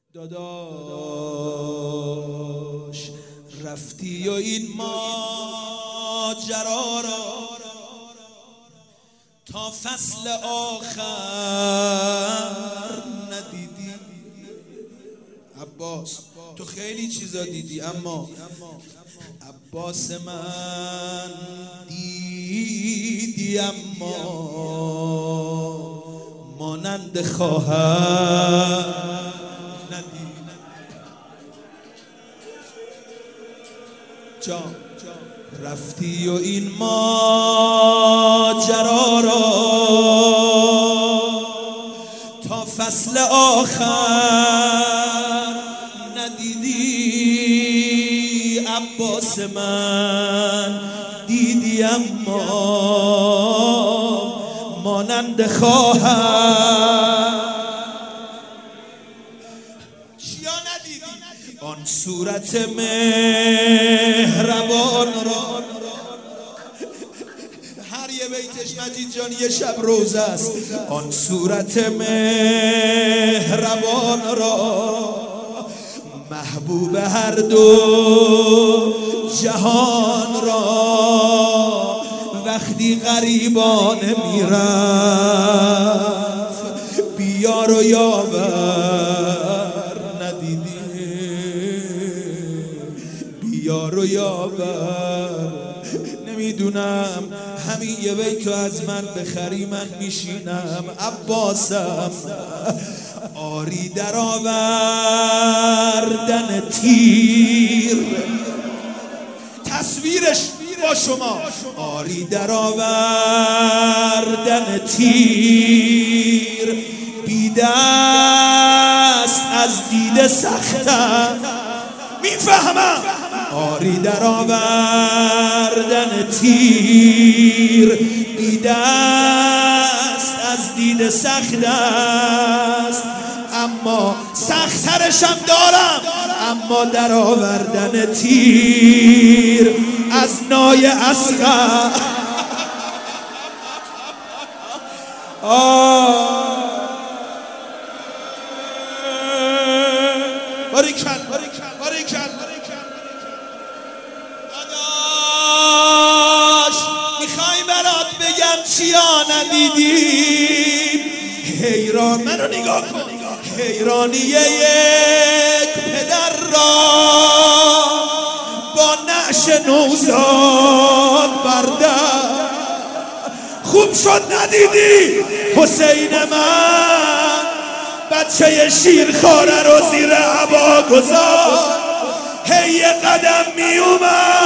داداش رفتی و این ماجرا را تا فصل آخر ندیدی. عباس تو خیلی چیزا دیدی، اما عباس من دیدی اما مانند خواهر ندیدی. جان رفتی و این ماجرا را تا فصل آخر ندیدی. عباس من دیدی اما مانند خواهر چیا ندیدی؟ آن صورت مهربان را. هر یه بیتش مجید جان یه شب روزه است. آن صورت مهربان را محبوب هر دو جهان را وقتی غریبان میرفت بیار و یاور ندیدی. بیار و یاور نمیدونم همین یه بیتو از من بخری من میشینم. عباسم آری در آوردن تیر، تصویرش با شما. آری در آوردن تیر بی دست از دیده سختم میفهمم. آری در آوردن تیر بی دست از دیده سخت است، اما سخت‌ترشم دارم. اما در آوردن تیر از نای اصغر باریکل داداش میخوای برات بگم چیا ندیدیم. حیران منو نگاه کن، حیرانی یک پدر را با نعش نوزاد بردن. خوب شد ندیدی حسین من بچه شیرخواره رو زیر عبا گذاشت. هی قدم می اومد